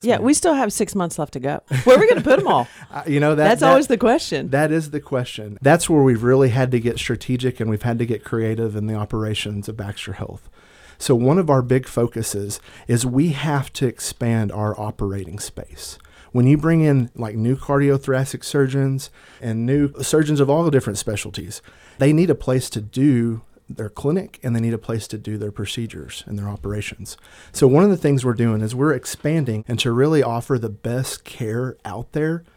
Yeah, we still have 6 months left to go. Where are we going to put them all? That's always the question. That is the question. That's where we've really had to get strategic and we've had to get creative in the operations of Baxter Health. So one of our big focuses is we have to expand our operating space. When you bring in like new cardiothoracic surgeons and new surgeons of all the different specialties, they need a place to do their clinic and they need a place to do their procedures and their operations. So one of the things we're doing is we're expanding and to really offer the best care out there